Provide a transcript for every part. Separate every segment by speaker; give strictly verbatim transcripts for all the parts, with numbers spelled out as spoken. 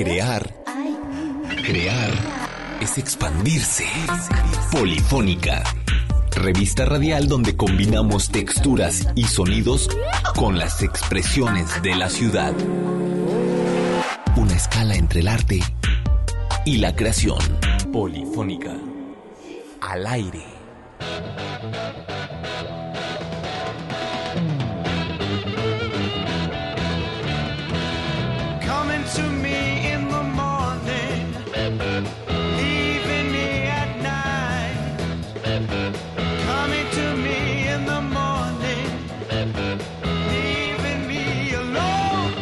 Speaker 1: Crear, crear es expandirse. Polifónica, revista radial donde combinamos texturas y sonidos con las expresiones de la ciudad. Una escala entre el arte y la creación. Polifónica, al aire.
Speaker 2: Coming to me in the morning, leaving me at night. Coming to me in the morning, leaving me alone.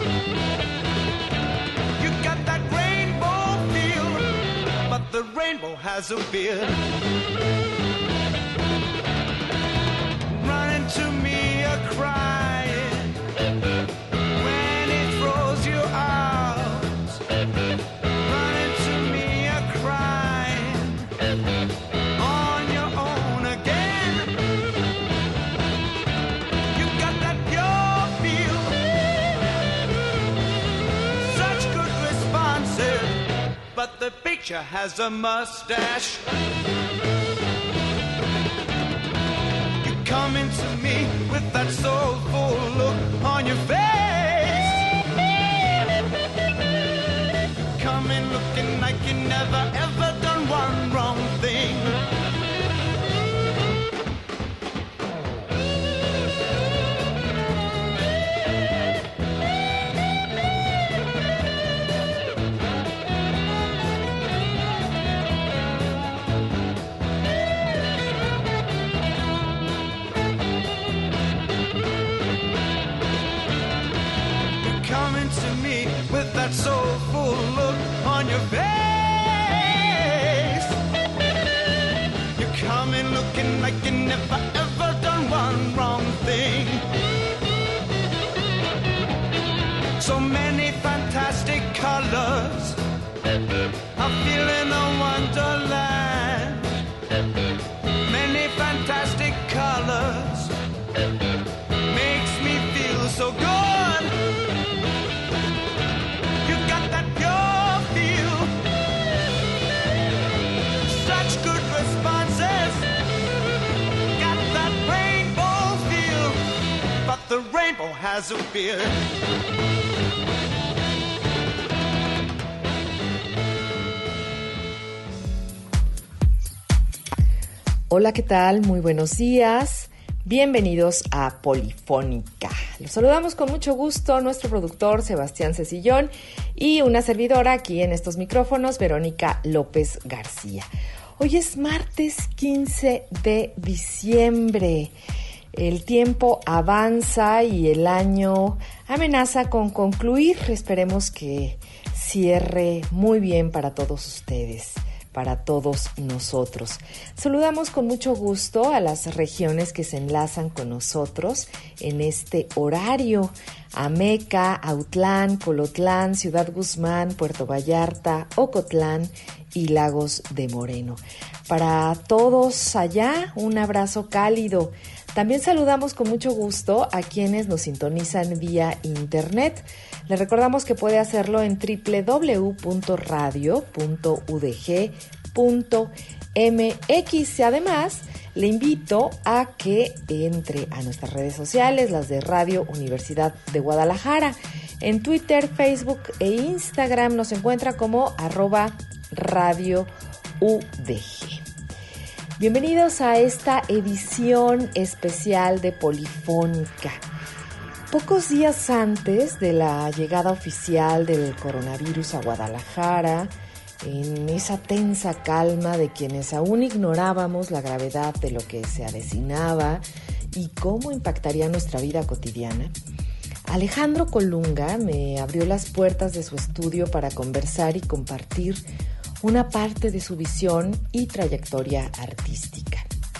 Speaker 2: You got that rainbow feel, but the rainbow has a beard. Running to me a crying when it throws you out. Running to me a crying on your own again. You got that pure feel, such good responses, but the picture has a mustache. You coming to me with that soulful look on your face. Coming looking like you never ever done one wrong thing. Coming to me with that soulful look on your face. You're coming looking like you never ever done one wrong thing. So many fantastic colors, I'm feeling a wonderland. Many fantastic colors makes me feel so good. The rainbow has a beard.
Speaker 3: Hola, ¿qué tal? Muy buenos días. Bienvenidos a Polifónica. Los saludamos con mucho gusto nuestro productor Sebastián Cecillón y una servidora aquí en estos micrófonos, Verónica López García. Hoy es martes quince de diciembre. El tiempo avanza y el año amenaza con concluir. Esperemos que cierre muy bien para todos ustedes, para todos nosotros. Saludamos con mucho gusto a las regiones que se enlazan con nosotros en este horario: Ameca, Autlán, Colotlán, Ciudad Guzmán, Puerto Vallarta, Ocotlán y Lagos de Moreno. Para todos allá, un abrazo cálido. También saludamos con mucho gusto a quienes nos sintonizan vía internet. Les recordamos que puede hacerlo en doble u doble u doble u punto radio punto u d g punto m x y además le invito a que entre a nuestras redes sociales, las de Radio Universidad de Guadalajara. En Twitter, Facebook e Instagram nos encuentra como arroba Radio U D G. Bienvenidos a esta edición especial de Polifónica. Pocos días antes de la llegada oficial del coronavirus a Guadalajara, en esa tensa calma de quienes aún ignorábamos la gravedad de lo que se avecinaba y cómo impactaría nuestra vida cotidiana, Alejandro Colunga me abrió las puertas de su estudio para conversar y compartir una parte de su visión y trayectoria artística.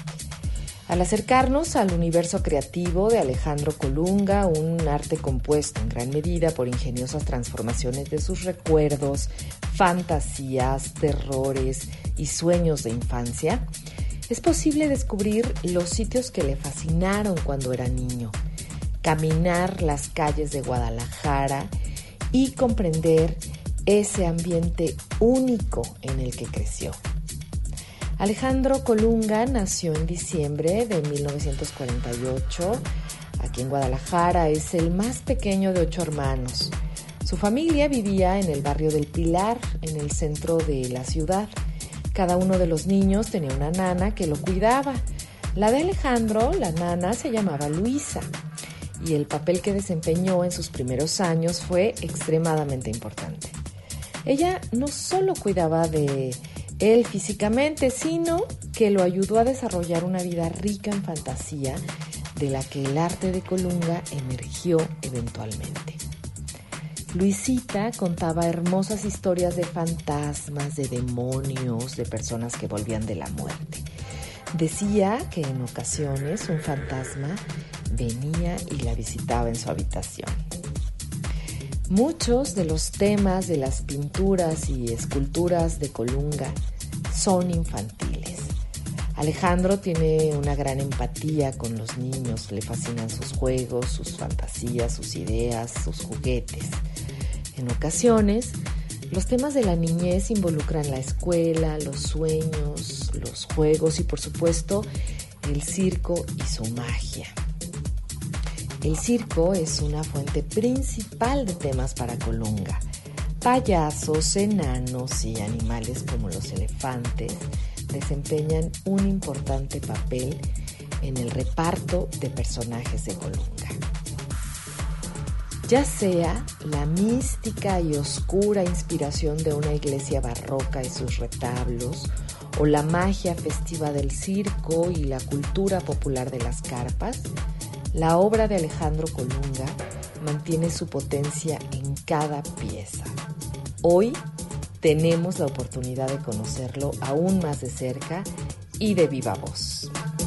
Speaker 3: Al acercarnos al universo creativo de Alejandro Colunga, un arte compuesto en gran medida por ingeniosas transformaciones de sus recuerdos, fantasías, terrores y sueños de infancia, es posible descubrir los sitios que le fascinaron cuando era niño, caminar las calles de Guadalajara y comprender ese ambiente único en el que creció. Alejandro Colunga nació en diciembre de mil novecientos cuarenta y ocho, aquí en Guadalajara. Es el más pequeño de ocho hermanos. Su familia vivía en el barrio del Pilar, en el centro de la ciudad. Cada uno de los niños tenía una nana que lo cuidaba. La de Alejandro, la nana, se llamaba Luisa, y el papel que desempeñó en sus primeros años fue extremadamente importante. Ella no solo cuidaba de él físicamente, sino que lo ayudó a desarrollar una vida rica en fantasía, de la que el arte de Colunga emergió eventualmente. Luisita contaba hermosas historias de fantasmas, de demonios, de personas que volvían de la muerte. Decía que en ocasiones un fantasma venía y la visitaba en su habitación. Muchos de los temas de las pinturas y esculturas de Colunga son infantiles. Alejandro tiene una gran empatía con los niños, le fascinan sus juegos, sus fantasías, sus ideas, sus juguetes. En ocasiones, los temas de la niñez involucran la escuela, los sueños, los juegos y, por supuesto, el circo y su magia. El circo es una fuente principal de temas para Colunga. Payasos, enanos y animales como los elefantes desempeñan un importante papel en el reparto de personajes de Colunga. Ya sea la mística y oscura inspiración de una iglesia barroca y sus retablos, o la magia festiva del circo y la cultura popular de las carpas, la obra de Alejandro Colunga mantiene su potencia en cada pieza. Hoy tenemos la oportunidad de conocerlo aún más de cerca y de viva voz.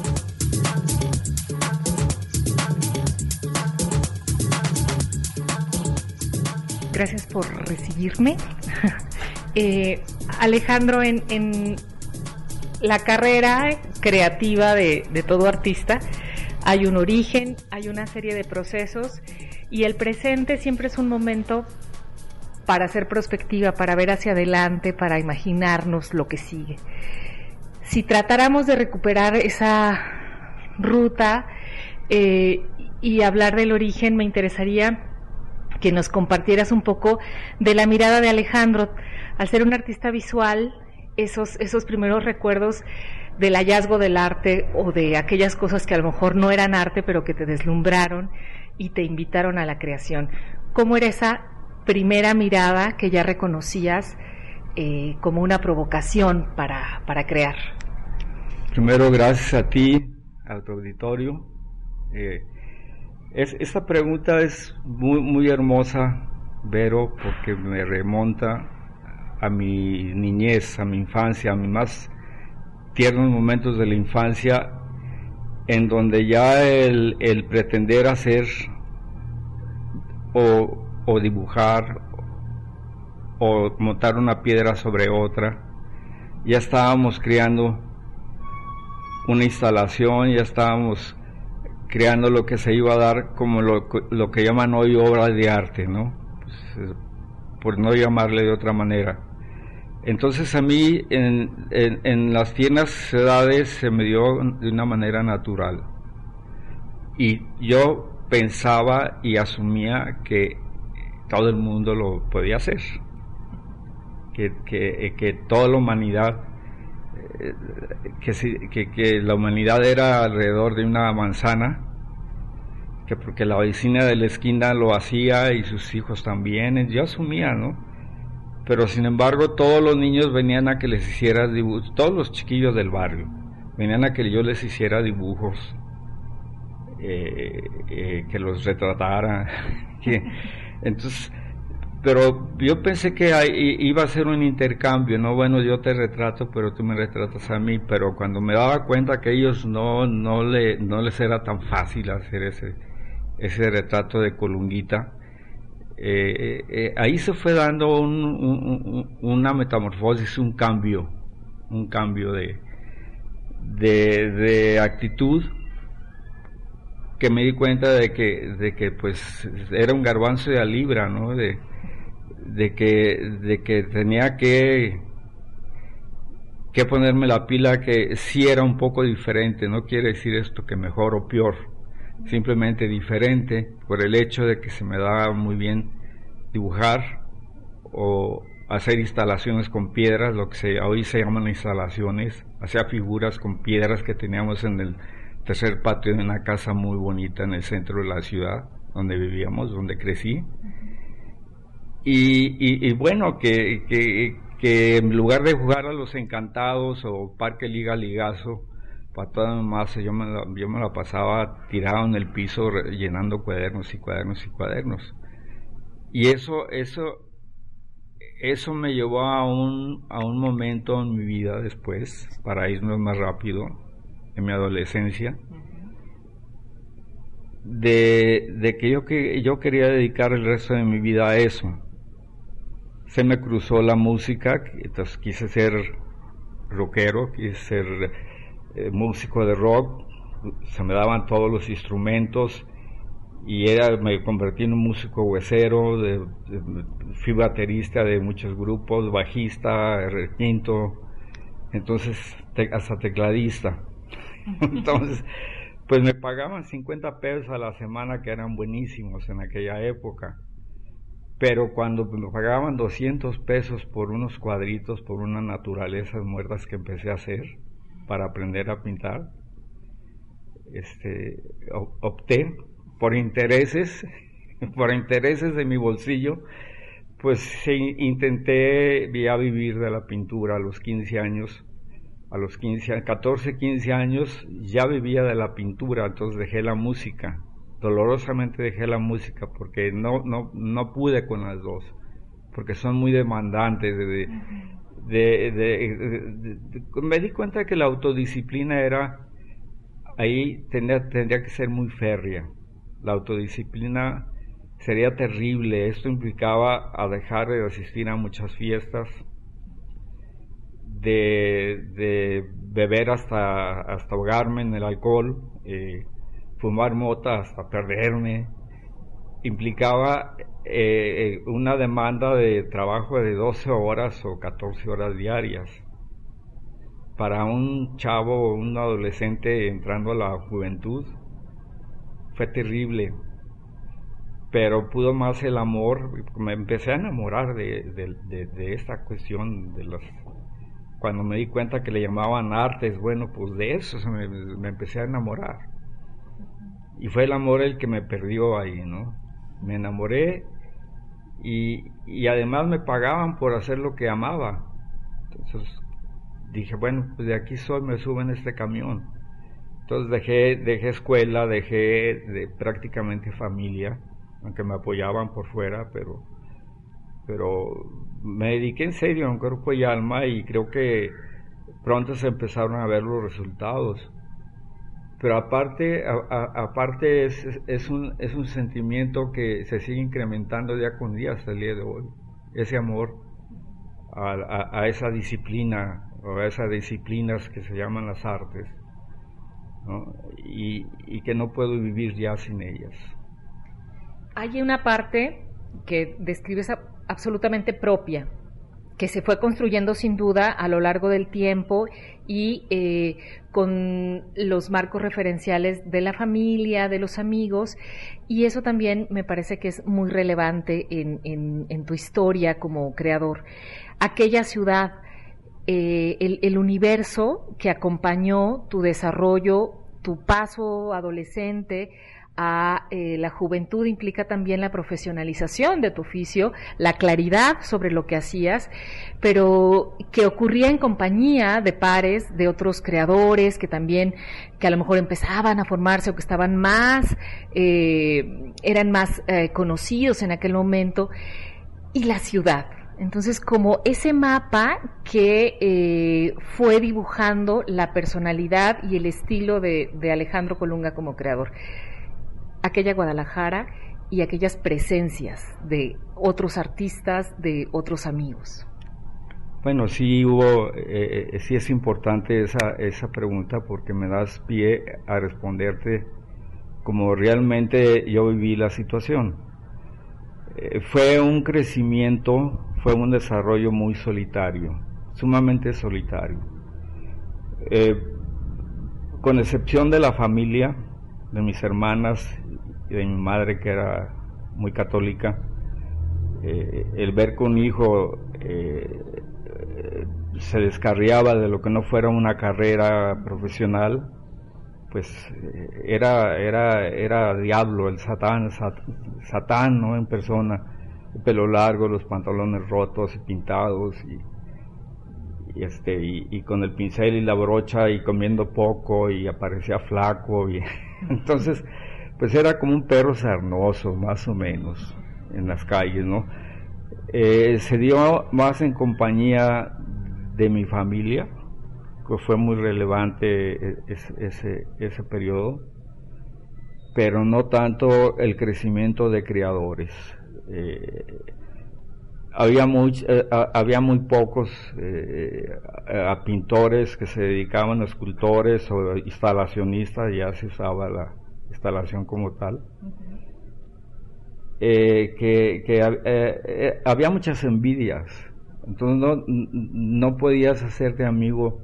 Speaker 4: Gracias por recibirme. eh, Alejandro, en, en la carrera creativa de, de todo artista hay un origen, hay una serie de procesos, y el presente siempre es un momento para hacer prospectiva, para ver hacia adelante, para imaginarnos lo que sigue. Si tratáramos de recuperar esa ruta eh, y hablar del origen, me interesaría que nos compartieras un poco de la mirada de Alejandro. Al ser un artista visual, esos, esos primeros recuerdos del hallazgo del arte, o de aquellas cosas que a lo mejor no eran arte, pero que te deslumbraron y te invitaron a la creación. ¿Cómo era esa primera mirada que ya reconocías eh, como una provocación para, para crear?
Speaker 5: Primero, gracias a ti, a tu auditorio. Eh, es, esta pregunta es muy, muy hermosa, Vero, porque me remonta a mi niñez, a mi infancia, a mis más tiernos momentos de la infancia, en donde ya el, el pretender hacer o, o dibujar o montar una piedra sobre otra, ya estábamos creando una instalación, ya estábamos creando lo que se iba a dar como lo, lo que llaman hoy obras de arte, ¿no? Pues, por no llamarle de otra manera. Entonces a mí en, en, en las tiernas edades se me dio de una manera natural, y yo pensaba y asumía que todo el mundo lo podía hacer, que, que, que toda la humanidad, que, que, que la humanidad era alrededor de una manzana, que porque la vecina de la esquina lo hacía y sus hijos también, yo asumía, ¿no? Pero sin embargo todos los niños venían a que les hiciera dibujos, todos los chiquillos del barrio venían a que yo les hiciera dibujos, eh, eh, que los retratara, que, entonces, pero yo pensé que hay, iba a ser un intercambio, no, bueno, yo te retrato, pero tú me retratas a mí, pero cuando me daba cuenta que ellos no, no, le, no les era tan fácil hacer ese, ese retrato de Colunguita, Eh, eh, ahí se fue dando un, un, una metamorfosis, un cambio, un cambio de, de, de actitud, que me di cuenta de que, de que pues era un garbanzo de a libra, ¿no? De, de que, de que tenía que, que ponerme la pila, que sí era un poco diferente. No quiere decir esto que mejor o peor, simplemente diferente por el hecho de que se me daba muy bien dibujar o hacer instalaciones con piedras, lo que se, hoy se llaman instalaciones. Hacía figuras con piedras que teníamos en el tercer patio de una casa muy bonita en el centro de la ciudad donde vivíamos, donde crecí. Y, y, y bueno, que, que, que en lugar de jugar a los Encantados o Parque Liga Ligazo, para toda más, yo me, la, yo me la pasaba tirado en el piso llenando cuadernos y cuadernos y cuadernos. Y eso, eso, eso me llevó a un, a un momento en mi vida después, para irnos más rápido, en mi adolescencia, de, de que yo, que yo quería dedicar el resto de mi vida a eso. Se me cruzó la música, entonces quise ser rockero, quise ser eh, músico de rock, se me daban todos los instrumentos y era, me convertí en un músico huesero, de, de, fui baterista de muchos grupos, bajista, quinto, entonces te, hasta tecladista. Entonces, pues me pagaban cincuenta pesos a la semana, que eran buenísimos en aquella época. Pero cuando me pagaban doscientos pesos por unos cuadritos, por unas naturalezas muertas que empecé a hacer para aprender a pintar, este, opté por intereses, por intereses de mi bolsillo, pues sí, intenté ya vivir de la pintura a los quince años. A los quince, catorce, quince años ya vivía de la pintura, entonces dejé la música. Dolorosamente dejé la música porque no no no pude con las dos, porque son muy demandantes. De, de, de, de, de, de, me di cuenta que la autodisciplina era, ahí tendría, tendría que ser muy férrea. La autodisciplina sería terrible. Esto implicaba a dejar de asistir a muchas fiestas, de, de beber hasta, hasta ahogarme en el alcohol, eh, fumar mota hasta perderme. Implicaba eh, una demanda de trabajo de doce horas o catorce horas diarias. Para un chavo, un adolescente entrando a la juventud, fue terrible. Pero pudo más el amor. Me empecé a enamorar de, de, de, de esta cuestión de las... Cuando me di cuenta que le llamaban artes, bueno, pues de eso me, me empecé a enamorar. Y fue el amor el que me perdió ahí, ¿no? Me enamoré y, y además me pagaban por hacer lo que amaba. Entonces dije, bueno, pues de aquí soy, me subo en este camión. Entonces dejé, dejé escuela, dejé de prácticamente familia, aunque me apoyaban por fuera, pero, pero me dediqué en serio en cuerpo y alma, y creo que pronto se empezaron a ver los resultados. Pero aparte, a, a, aparte es, es, un, es un sentimiento que se sigue incrementando día con día hasta el día de hoy. Ese amor a, a, a esa disciplina, o a esas disciplinas que se llaman las artes, ¿no? Y, y que no puedo vivir ya sin ellas.
Speaker 4: Hay una parte que describes absolutamente propia, que se fue construyendo sin duda a lo largo del tiempo y eh, con los marcos referenciales de la familia, de los amigos, y eso también me parece que es muy relevante en, en, en tu historia como creador. Aquella ciudad, eh, el, el universo que acompañó tu desarrollo, tu paso adolescente a eh, la juventud, implica también la profesionalización de tu oficio, la claridad sobre lo que hacías, pero que ocurría en compañía de pares, de otros creadores que también, que a lo mejor empezaban a formarse o que estaban más, eh, eran más eh, conocidos en aquel momento, y la ciudad. Entonces, como ese mapa que eh, fue dibujando la personalidad y el estilo de, de Alejandro Colunga como creador. Aquella Guadalajara y aquellas presencias de otros artistas, de otros amigos.
Speaker 5: Bueno, sí hubo, eh, sí es importante esa, esa pregunta, porque me das pie a responderte como realmente yo viví la situación. Eh, fue un crecimiento, fue un desarrollo muy solitario, sumamente solitario. Eh, con excepción de la familia, de mis hermanas y de mi madre, que era muy católica, eh, el ver que un hijo eh, eh, se descarriaba de lo que no fuera una carrera profesional, pues eh, era era era diablo, el satán, sat, satán, ¿no? En persona, el pelo largo, los pantalones rotos y pintados, y, y este y, y con el pincel y la brocha, y comiendo poco, y aparecía flaco, y entonces pues era como un perro sarnoso, más o menos, en las calles, ¿no? Eh, se dio más en compañía de mi familia, que fue muy relevante ese, ese, ese periodo, pero no tanto el crecimiento de creadores. Eh, había, muy, eh, había muy pocos eh, a pintores que se dedicaban a escultores o instalacionistas, ya se usaba la instalación como tal. Uh-huh. eh, que, que eh, eh, había muchas envidias, entonces no, no podías hacerte amigo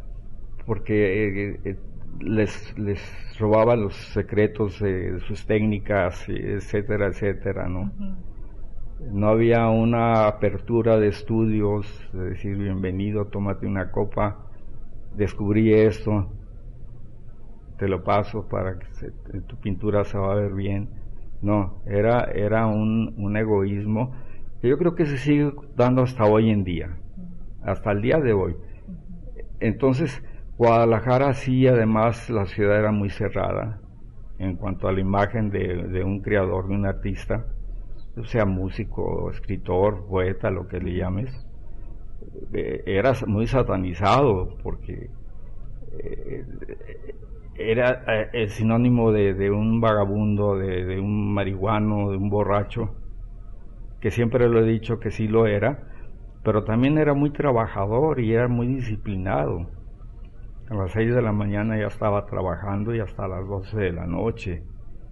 Speaker 5: porque eh, eh, les, les robaba los secretos de, de sus técnicas, etcétera, etcétera, ¿no? Uh-huh. No había una apertura de estudios, de decir bienvenido, tómate una copa, descubrí esto, te lo paso para que se, tu pintura se va a ver bien. No, era, era un, un egoísmo que yo creo que se sigue dando hasta hoy en día, hasta el día de hoy. Entonces, Guadalajara sí, además la ciudad era muy cerrada en cuanto a la imagen de, de un creador, de un artista, sea músico, escritor, poeta, lo que le llames. Eh, era muy satanizado porque eh, era eh, el sinónimo de, de un vagabundo, de, de un marihuano, de un borracho, que siempre lo he dicho que sí lo era, pero también era muy trabajador y era muy disciplinado. A las seis de la mañana ya estaba trabajando y hasta las doce de la noche,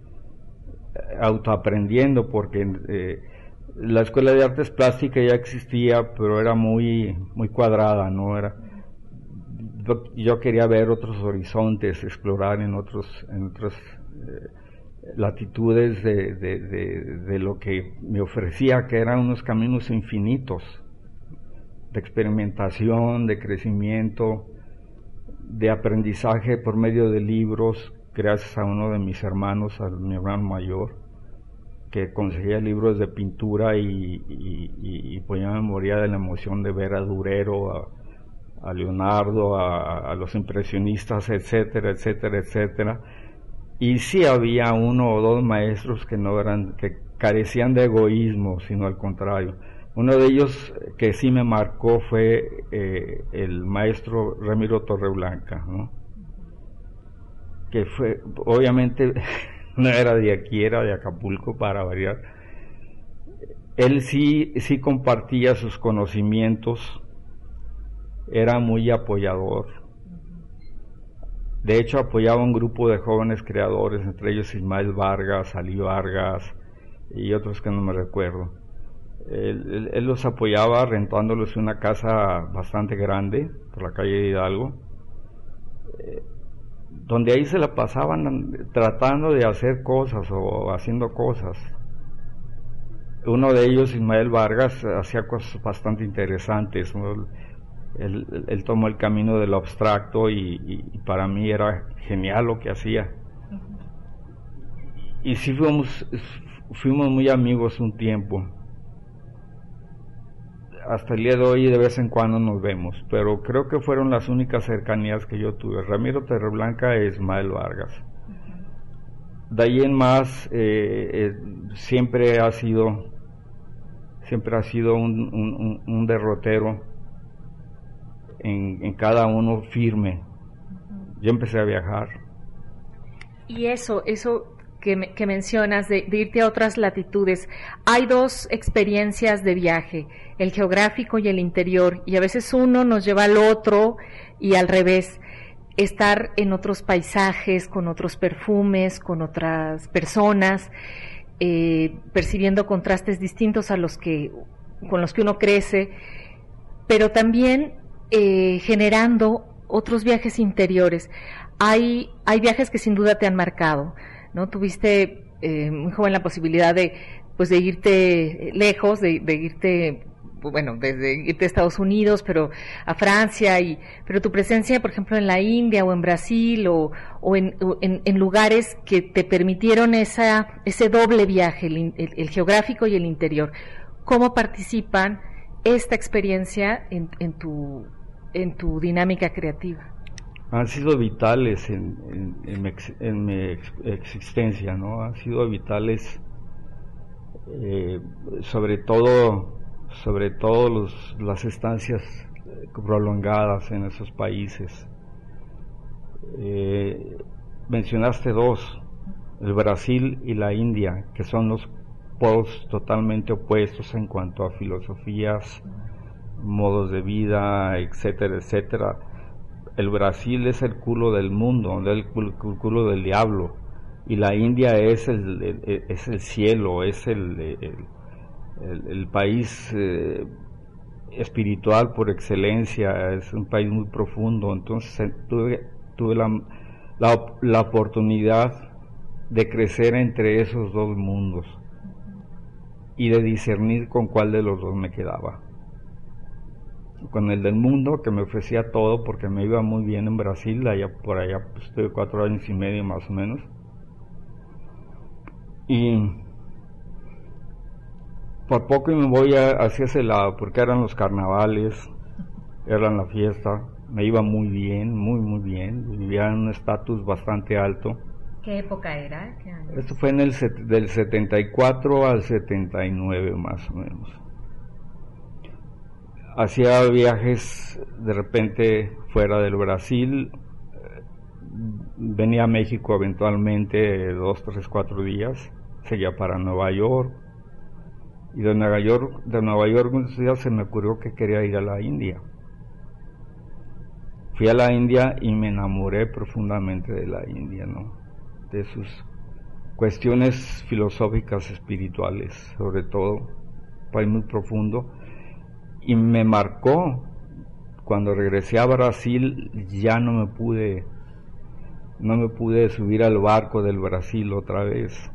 Speaker 5: autoaprendiendo, porque eh, la Escuela de Artes Plásticas ya existía, pero era muy muy cuadrada, no era. Yo, yo quería ver otros horizontes, explorar en otros en otras eh, latitudes de, de, de, de lo que me ofrecía, que eran unos caminos infinitos de experimentación, de crecimiento, de aprendizaje por medio de libros, gracias a uno de mis hermanos, a mi hermano mayor, que conseguía libros de pintura y, y, y, y pues yo me moría de la emoción de ver a Durero, a, a Leonardo, a, a los impresionistas, etcétera, etcétera, etcétera. Y sí había uno o dos maestros que no eran, que carecían de egoísmo, sino al contrario. Uno de ellos que sí me marcó fue eh, el maestro Ramiro Torreblanca, ¿no? Que fue, obviamente, no era de aquí, era de Acapulco, para variar. Él sí, sí compartía sus conocimientos, era muy apoyador. De hecho, apoyaba un grupo de jóvenes creadores, entre ellos Ismael Vargas, Ali Vargas y otros que no me recuerdo. Él, él, él los apoyaba rentándoles una casa bastante grande por la calle de Hidalgo, eh, donde ahí se la pasaban tratando de hacer cosas o haciendo cosas. Uno de ellos, Ismael Vargas, hacía cosas bastante interesantes. Él, él tomó el camino de lo abstracto y, y, y para mí era genial lo que hacía. Y sí fuimos, fuimos muy amigos un tiempo. Hasta el día de hoy de vez en cuando nos vemos, pero creo que fueron las únicas cercanías que yo tuve, Ramiro Torreblanca e Ismael Vargas. De ahí en más eh, eh, siempre ha sido siempre ha sido un, un, un derrotero en, en cada uno firme. Yo empecé a viajar.
Speaker 4: Y eso, eso que, me, que mencionas de, de irte a otras latitudes, hay dos experiencias de viaje, el geográfico y el interior, y a veces uno nos lleva al otro y al revés, estar en otros paisajes, con otros perfumes, con otras personas. eh, percibiendo contrastes distintos a los que con los que uno crece, pero también eh, generando otros viajes interiores. Hay, hay viajes que sin duda te han marcado, ¿no? Tuviste eh, muy joven la posibilidad de, pues, de irte lejos, de, de irte, bueno, desde irte a Estados Unidos, pero a Francia, y pero tu presencia, por ejemplo, en la India o en Brasil o, o, en, o en, en lugares que te permitieron esa, ese doble viaje, el, el, el geográfico y el interior. ¿Cómo participan esta experiencia en, en tu en tu dinámica creativa?
Speaker 5: Han sido vitales en, en, en, mi, ex, en mi ex, existencia, ¿no? Han sido vitales, eh, sobre todo, sobre todo los, las estancias prolongadas en esos países. Eh, mencionaste dos, el Brasil y la India, que son los polos totalmente opuestos en cuanto a filosofías, modos de vida, etcétera, etcétera. El Brasil es el culo del mundo, el culo del diablo, y la India es el, el es el cielo, es el, el, el, el país eh, espiritual por excelencia, es un país muy profundo. Entonces tuve, tuve la, la, la oportunidad de crecer entre esos dos mundos y de discernir con cuál de los dos me quedaba. Con el del mundo, que me ofrecía todo porque me iba muy bien en Brasil, allá por allá pues, estuve cuatro años y medio más o menos, y por poco me voy a, hacia ese lado, porque eran los carnavales, eran la fiesta, me iba muy bien, muy muy bien, vivía en un estatus bastante alto.
Speaker 4: ¿Qué época era? ¿Qué año?
Speaker 5: Esto fue en el del setenta y cuatro al setenta y nueve más o menos. Hacía viajes de repente fuera del Brasil, venía a México eventualmente dos, tres, cuatro días, seguía para Nueva York, y de Nueva York, de Nueva York un día se me ocurrió que quería ir a la India. Fui a la India y me enamoré profundamente de la India, ¿no? De sus cuestiones filosóficas, espirituales, sobre todo, un país muy profundo. Y me marcó. Cuando regresé a Brasil ya no me pude no me pude subir al barco del Brasil otra vez.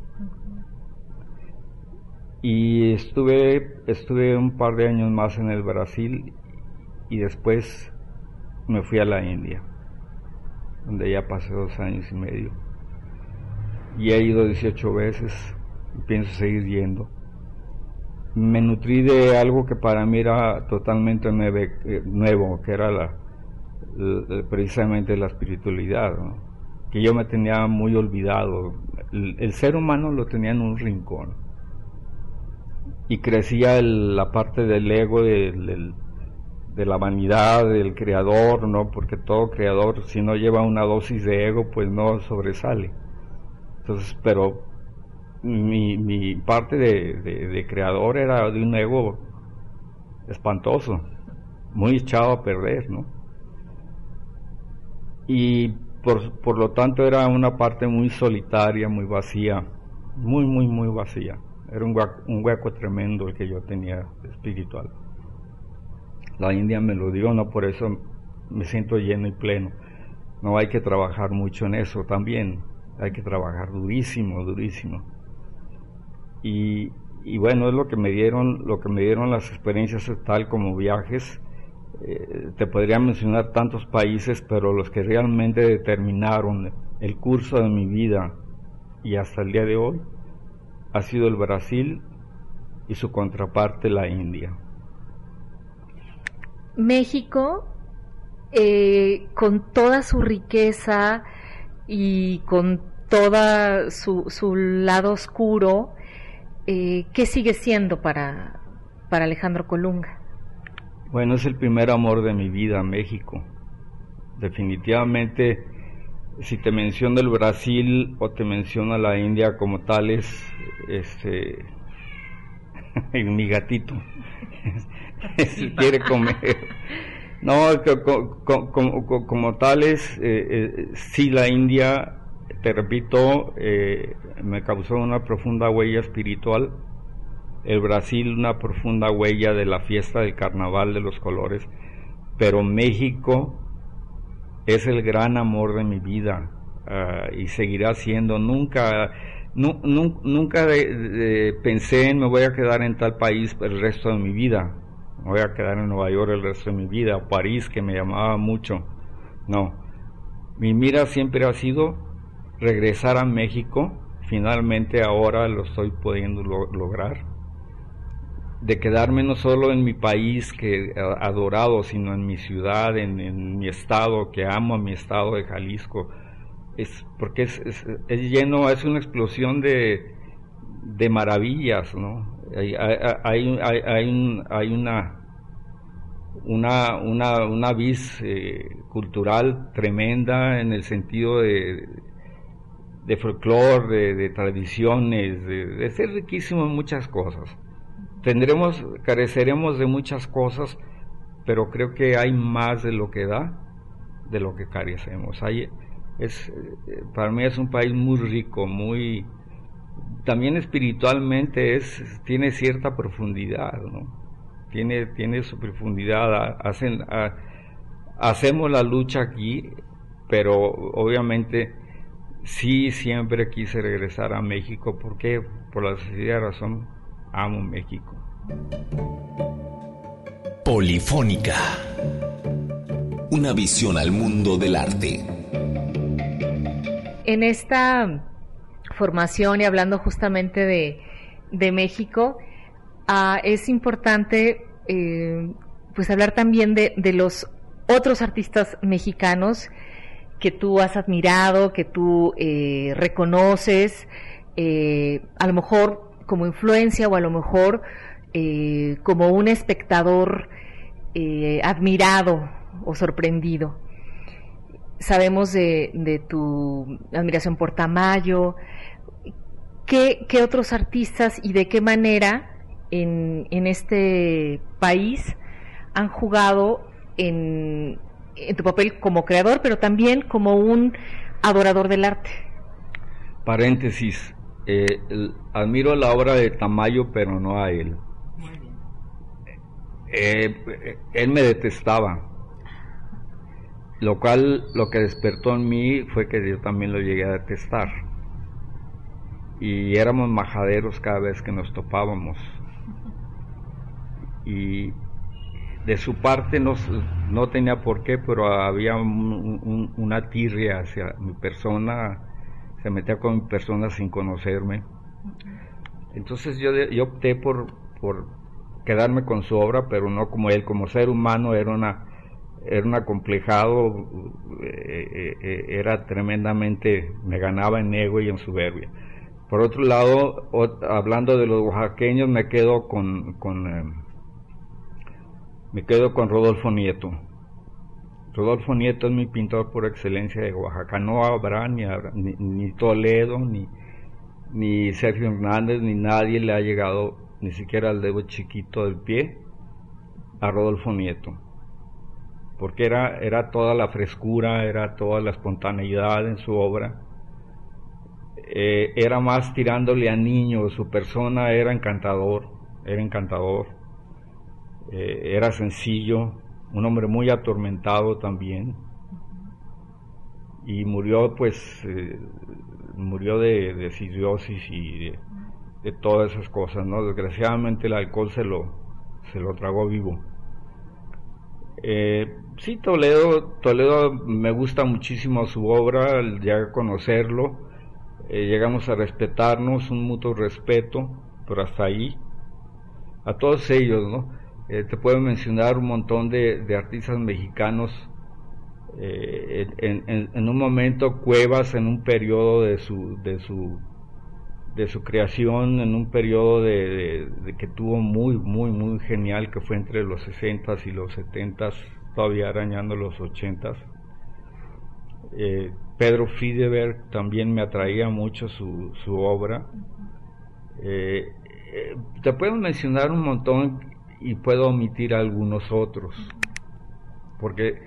Speaker 5: Y estuve estuve un par de años más en el Brasil y después me fui a la India, donde ya pasé dos años y medio. Y he ido dieciocho veces y pienso seguir yendo. Me nutrí de algo que para mí era totalmente nueve, eh, nuevo, que era la, la, precisamente la espiritualidad, ¿no? Que yo me tenía muy olvidado. El, el ser humano lo tenía en un rincón y crecía el, la parte del ego, del, del, de la vanidad, del creador, ¿no? Porque todo creador, si no lleva una dosis de ego, pues no sobresale. Entonces, pero Mi, mi parte de, de, de creador era de un ego espantoso, muy echado a perder, ¿no? Y por, por lo tanto era una parte muy solitaria, muy vacía, muy, muy, muy vacía. Era un hueco, un hueco tremendo el que yo tenía espiritual. La India me lo dio, no por eso me siento lleno y pleno. No hay que trabajar mucho en eso también, hay que trabajar durísimo, durísimo. Y, y bueno, es lo que me dieron, lo que me dieron las experiencias tal como viajes. Eh, te podría mencionar tantos países, pero los que realmente determinaron el curso de mi vida y hasta el día de hoy ha sido el Brasil y su contraparte, la India.
Speaker 4: México, eh, con toda su riqueza y con toda su, su lado oscuro, Eh, ¿qué sigue siendo para, para Alejandro Colunga?
Speaker 5: Bueno, es el primer amor de mi vida, México. Definitivamente, si te menciono el Brasil o te menciono la India como tales, este, mi gatito si quiere comer. No, como, como, como, como tales, eh, eh, sí, la India te repito, eh, me causó una profunda huella espiritual. El Brasil, una profunda huella de la fiesta del carnaval de los colores, pero México es el gran amor de mi vida, uh, y seguirá siendo. Nunca, nu, nu, nunca de, de, pensé en me voy a quedar en tal país el resto de mi vida, me voy a quedar en Nueva York el resto de mi vida, o París, que me llamaba mucho. No, mi mira siempre ha sido regresar a México. Finalmente ahora lo estoy pudiendo lo, lograr, de quedarme no solo en mi país que adorado, sino en mi ciudad, en, en mi estado, que amo a mi estado de Jalisco. Es porque es, es, es lleno, es una explosión de, de maravillas, ¿no? Hay, hay, hay, hay, hay, un, hay una una una una vis eh, cultural tremenda, en el sentido de de folclore, de, de tradiciones, de, de ser riquísimo en muchas cosas. Tendremos, careceremos de muchas cosas, pero creo que hay más de lo que da, de lo que carecemos. Hay, es, para mí es un país muy rico, muy, también espiritualmente es, tiene cierta profundidad, ¿no? Tiene, tiene su profundidad. Hacen, a, hacemos la lucha aquí, pero obviamente sí siempre quise regresar a México. ¿Por qué? Por la sencilla razón, amo México.
Speaker 1: Polifónica. Una visión al mundo del arte.
Speaker 4: En esta formación, y hablando justamente de, de México, uh, es importante eh, pues hablar también de, de los otros artistas mexicanos que tú has admirado, que tú eh, reconoces, eh, a lo mejor como influencia, o a lo mejor eh, como un espectador eh, admirado o sorprendido. Sabemos de, de tu admiración por Tamayo. ¿Qué, qué otros artistas y de qué manera en, en este país han jugado en, en tu papel como creador, pero también como un adorador del arte?
Speaker 5: Paréntesis, eh, el, admiro la obra de Tamayo, pero no a él. Eh, él me detestaba, lo cual lo que despertó en mí fue que yo también lo llegué a detestar, y éramos majaderos cada vez que nos topábamos, y de su parte no, no tenía por qué, pero había un, un, una tirria hacia mi persona, se metía con mi persona sin conocerme. Entonces yo, yo opté por, por quedarme con su obra, pero no como él. Como ser humano era una era un acomplejado, eh, eh, era tremendamente, me ganaba en ego y en soberbia. Por otro lado, o, hablando de los oaxaqueños, me quedo con, con eh, me quedo con Rodolfo Nieto. Rodolfo Nieto es mi pintor por excelencia de Oaxaca. No habrá ni, habrá, ni, ni Toledo, ni, ni Sergio Hernández, ni nadie le ha llegado, ni siquiera al dedo chiquito del pie, a Rodolfo Nieto. Porque era, era toda la frescura, era toda la espontaneidad en su obra. Eh, era más tirándole a niños, su persona era encantador, era encantador. Eh, era sencillo, un hombre muy atormentado también, y murió pues eh, murió de, de cirrosis y de, de todas esas cosas, ¿no? Desgraciadamente el alcohol se lo se lo tragó vivo. Eh, sí, Toledo Toledo me gusta muchísimo su obra, llegué a conocerlo, eh, llegamos a respetarnos, un mutuo respeto, pero hasta ahí. A todos ellos, ¿no? Eh, te puedo mencionar un montón de, de artistas mexicanos. Eh, en, en, en un momento Cuevas, en un periodo de su de su de su creación, en un periodo de, de, de que tuvo muy muy muy genial, que fue entre los sesentas y los setentas, todavía arañando los ochentas. Eh, Pedro Friedeberg también me atraía mucho su, su obra. Eh, eh, te puedo mencionar un montón y puedo omitir algunos otros, porque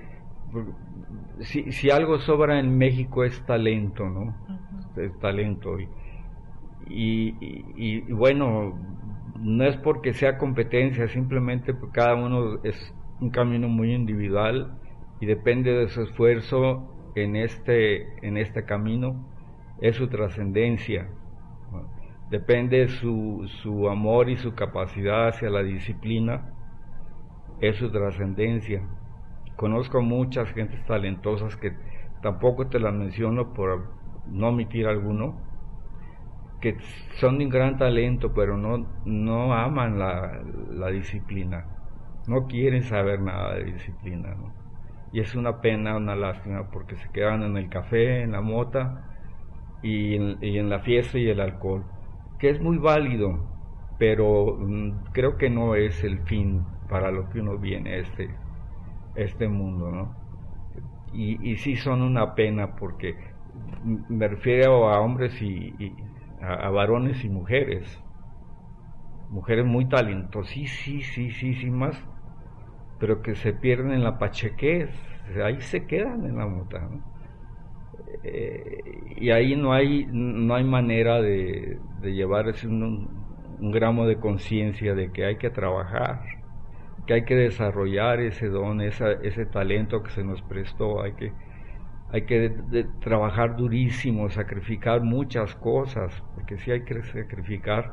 Speaker 5: si, si algo sobra en México es talento, ¿no? Uh-huh. Es talento. Y, y, y, y bueno, no es porque sea competencia, simplemente porque cada uno es un camino muy individual y depende de su esfuerzo en este, en este camino, es su trascendencia. Depende su, su amor y su capacidad hacia la disciplina, es su trascendencia. Conozco muchas gentes talentosas que tampoco te las menciono por no omitir alguno, que son de un gran talento, pero no, no aman la, la disciplina, no quieren saber nada de disciplina, ¿no? Y es una pena, una lástima, porque se quedan en el café, en la mota y en, y en la fiesta y el alcohol, que es muy válido, pero mm, creo que no es el fin para lo que uno viene a este, este mundo, ¿no? Y, y sí son una pena, porque me refiero a hombres y, y a, a varones y mujeres, mujeres muy talentosísimas, pero que se pierden en la pachequez, ahí se quedan en la mota, ¿no? Eh, y ahí no hay no hay manera de, de llevar ese un, un gramo de conciencia de que hay que trabajar, que hay que desarrollar ese don, esa, ese talento que se nos prestó, hay que hay que de, de trabajar durísimo, sacrificar muchas cosas, porque sí hay que sacrificar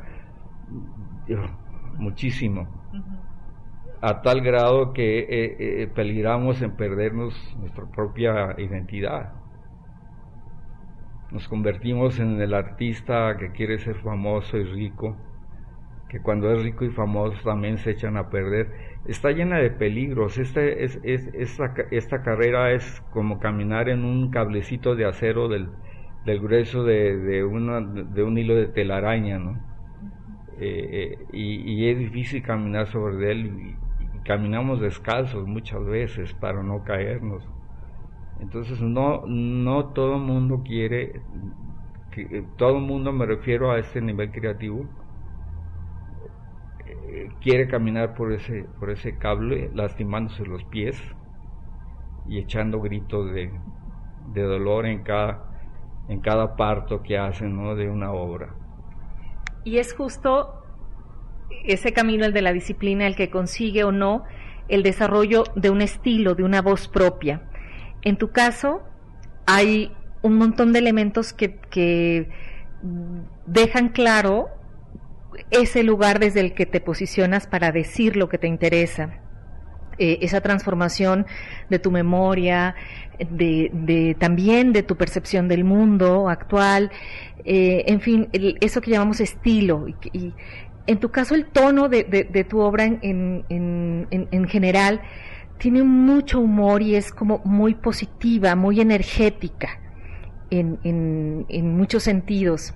Speaker 5: muchísimo, uh-huh. A tal grado que eh, eh, peligramos en perdernos nuestra propia identidad. Nos convertimos en el artista que quiere ser famoso y rico, que cuando es rico y famoso también se echan a perder. Está llena de peligros. Este, es, es, esta, esta carrera es como caminar en un cablecito de acero del, del grueso de, de, una, de un hilo de telaraña, ¿no? Eh, y, y es difícil caminar sobre él, y, y caminamos descalzos muchas veces para no caernos. Entonces no no todo el mundo quiere, que, todo el mundo, me refiero a este nivel creativo, eh, quiere caminar por ese por ese cable, lastimándose los pies y echando gritos de, de dolor en cada en cada parto que hacen, ¿no?, de una obra.
Speaker 4: Y es justo ese camino, el de la disciplina, el que consigue o no el desarrollo de un estilo, de una voz propia. En tu caso, hay un montón de elementos que, que dejan claro ese lugar desde el que te posicionas para decir lo que te interesa. Eh, esa transformación de tu memoria, de, de también de tu percepción del mundo actual, eh, en fin, el, eso que llamamos estilo. Y, y en tu caso, el tono de, de, de tu obra en, en, en, en general tiene mucho humor y es como muy positiva, muy energética en, en, en muchos sentidos.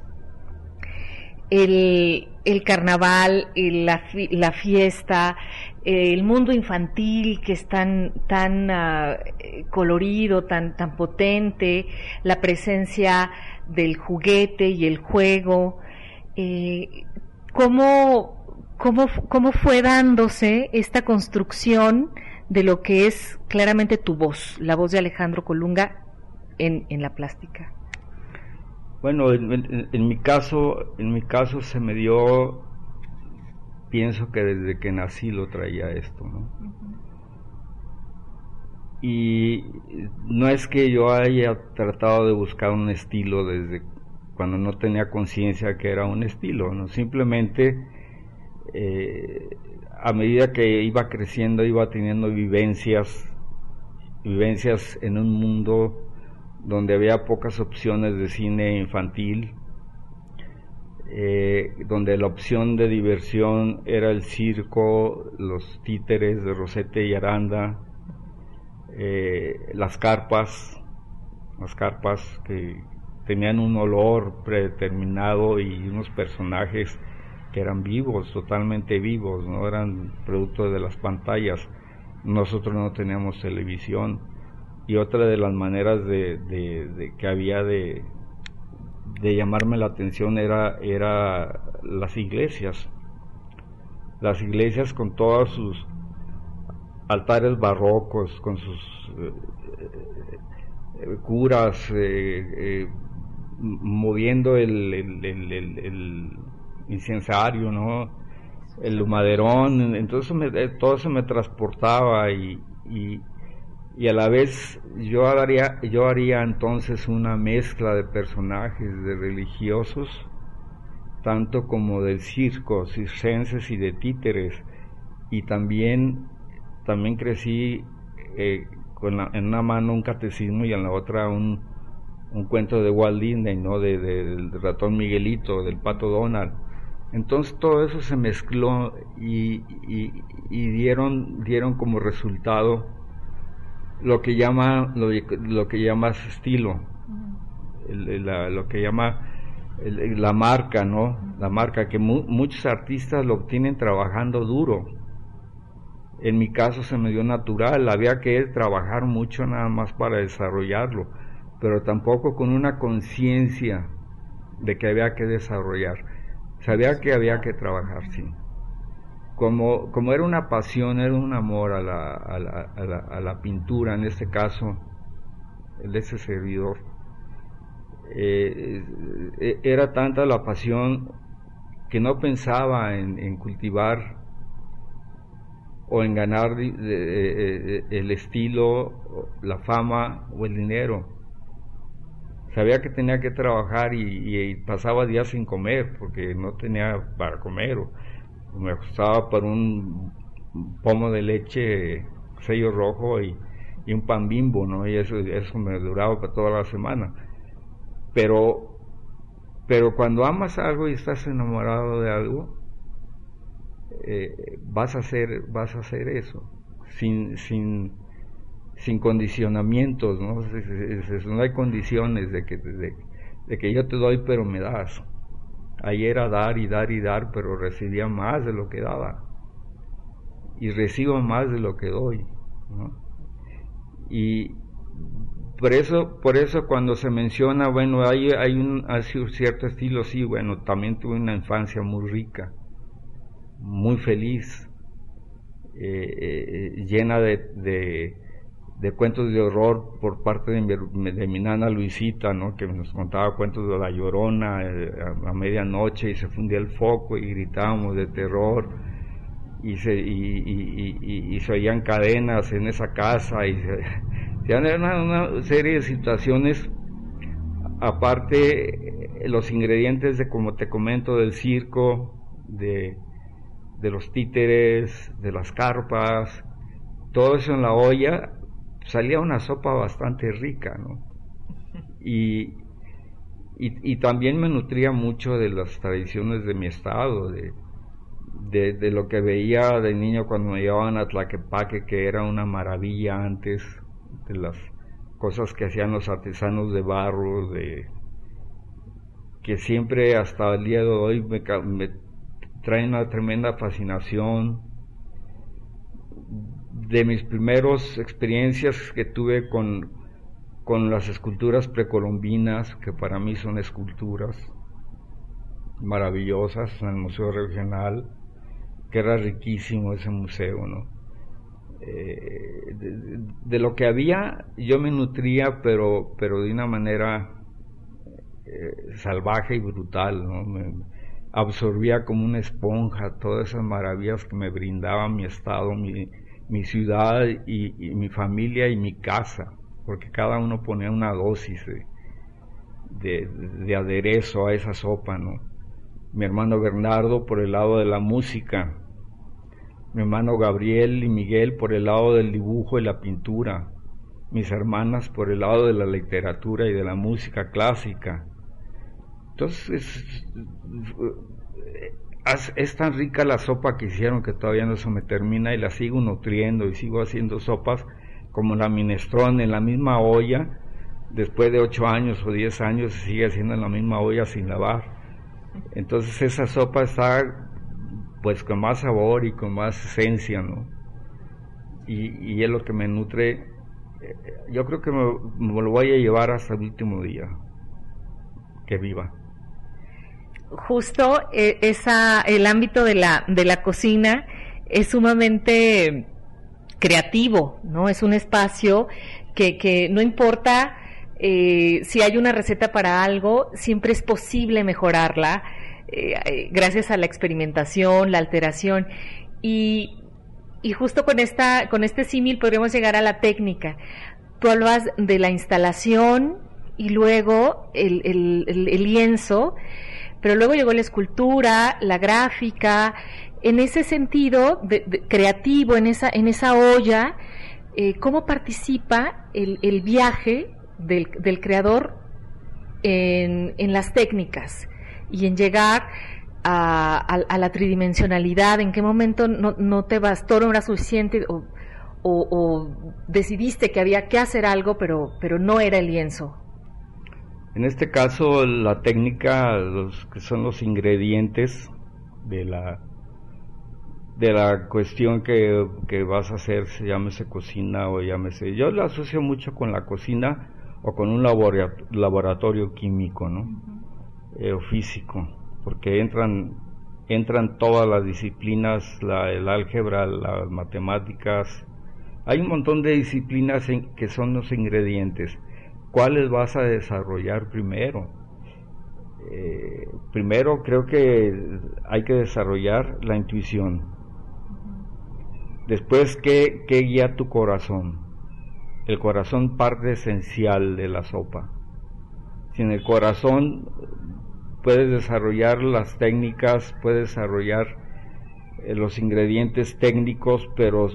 Speaker 4: El, el carnaval, el, la, la fiesta, el mundo infantil que es tan, tan uh, colorido, tan, tan potente, la presencia del juguete y el juego, eh, ¿cómo, cómo, cómo fue dándose esta construcción de lo que es claramente tu voz, la voz de Alejandro Colunga en, en la plástica?
Speaker 5: Bueno, en, en, en mi caso, en mi caso se me dio, pienso que desde que nací lo traía esto, ¿no? Uh-huh. Y no es que yo haya tratado de buscar un estilo desde cuando no tenía conciencia que era un estilo, ¿no? Simplemente eh, a medida que iba creciendo, iba teniendo vivencias, vivencias en un mundo donde había pocas opciones de cine infantil, eh, donde la opción de diversión era el circo, los títeres de Rosete y Aranda, eh, las carpas, las carpas que tenían un olor predeterminado y unos personajes que eran vivos, totalmente vivos, no eran producto de las pantallas. Nosotros no teníamos televisión, y otra de las maneras de, de, de que había de, de llamarme la atención era, era las iglesias, las iglesias con todas sus altares barrocos con sus eh, eh, curas eh, eh, moviendo el, el, el, el, el incensario, ¿no? El humaderón. Entonces me, todo eso me transportaba y, y, y a la vez yo haría, yo haría entonces una mezcla de personajes, de religiosos, tanto como del circo, circenses y de títeres, y también, también crecí eh, con la, en una mano un catecismo y en la otra un, un cuento de Walt Disney, ¿no? De, de, del ratón Miguelito, del pato Donald. Entonces todo eso se mezcló y, y, y dieron, dieron como resultado lo que llama, lo, lo que llamas estilo, el, la, lo que llama el, la marca, ¿no? La marca que mu, muchos artistas lo obtienen trabajando duro. En mi caso se me dio natural, había que trabajar mucho nada más para desarrollarlo, pero tampoco con una conciencia de que había que desarrollar. Sabía que había que trabajar, sí. Como, como era una pasión, era un amor a la, a la, a la, a la pintura, en este caso, el de ese servidor. Eh, eh, era tanta la pasión que no pensaba en, en cultivar o en ganar de, de, de, de, el estilo, la fama o el dinero. Sabía que tenía que trabajar y, y, y pasaba días sin comer porque no tenía para comer, o, o me ajustaba por un pomo de leche sello rojo y, y un pan Bimbo, ¿no? Y eso, eso me duraba para toda la semana. Pero, pero cuando amas algo y estás enamorado de algo, eh, vas a hacer, vas a hacer eso, sin, sin, sin condicionamientos, ¿no? No hay condiciones de que, de, de que yo te doy pero me das. Ahí era dar y dar y dar, pero recibía más de lo que daba y recibo más de lo que doy, ¿no? Y por eso, por eso cuando se menciona, bueno, hay, hay un, hay un cierto estilo, sí, bueno, también tuve una infancia muy rica, muy feliz, eh, eh, llena de, de, de cuentos de horror por parte de mi, de mi nana Luisita, ¿no? Que nos contaba cuentos de La Llorona eh, a, a medianoche y se fundía el foco y gritábamos de terror y se, y, y, y, y se oían cadenas en esa casa y se, se una, una serie de situaciones, aparte los ingredientes de, como te comento, del circo, de de los títeres, de las carpas, todo eso en la olla, salía una sopa bastante rica, ¿no? Y, y, y también me nutría mucho de las tradiciones de mi estado, de, de, de lo que veía de niño cuando me llevaban a Tlaquepaque, que era una maravilla antes, de las cosas que hacían los artesanos de barro, de que siempre hasta el día de hoy me, me trae una tremenda fascinación. De mis primeros experiencias que tuve con, con las esculturas precolombinas, que para mí son esculturas maravillosas, en el Museo Regional, que era riquísimo ese museo, ¿no? Eh, de, de lo que había yo me nutría, pero, pero de una manera eh, salvaje y brutal, ¿no? Me, absorbía como una esponja todas esas maravillas que me brindaba mi estado, mi, mi ciudad y, y mi familia y mi casa, porque cada uno ponía una dosis de, de, de aderezo a esa sopa, ¿no? Mi hermano Bernardo por el lado de la música, mi hermano Gabriel y Miguel por el lado del dibujo y la pintura, mis hermanas por el lado de la literatura y de la música clásica. Entonces es, es tan rica la sopa que hicieron que todavía no se me termina y la sigo nutriendo y sigo haciendo sopas como la minestrone en la misma olla. Después de ocho años o diez años se sigue haciendo en la misma olla sin lavar. Entonces esa sopa está pues con más sabor y con más esencia, ¿no? Y, y es lo que me nutre. Yo creo que me, me lo voy a llevar hasta el último día que viva.
Speaker 4: Justo eh, esa el ámbito de la de la cocina es sumamente creativo, ¿no? Es un espacio que, que no importa eh, si hay una receta para algo, siempre es posible mejorarla eh, gracias a la experimentación, la alteración. Y, y justo con esta, con este símil podríamos llegar a la técnica. Tú hablas de la instalación y luego el, el, el, el lienzo, pero luego llegó la escultura, la gráfica. En ese sentido de, de, creativo, en esa, en esa olla, eh, ¿cómo participa el, el viaje del, del creador en, en las técnicas y en llegar a, a, a la tridimensionalidad? ¿En qué momento no, no te bastó, no era suficiente o, o, o decidiste que había que hacer algo, pero, pero no era el lienzo?
Speaker 5: En este caso, la técnica, los que son los ingredientes de la de la cuestión que, que vas a hacer, llámese cocina o llámese, yo la asocio mucho con la cocina o con un laboratorio, laboratorio químico, ¿no? Uh-huh. Eh, o físico, porque entran entran todas las disciplinas, la, el álgebra, las matemáticas, hay un montón de disciplinas en, que son los ingredientes. ¿Cuáles vas a desarrollar primero? Eh, primero creo que hay que desarrollar la intuición. Después, ¿qué, qué guía tu corazón? El corazón, parte esencial de la sopa. Sin el corazón puedes desarrollar las técnicas, puedes desarrollar eh, los ingredientes técnicos, pero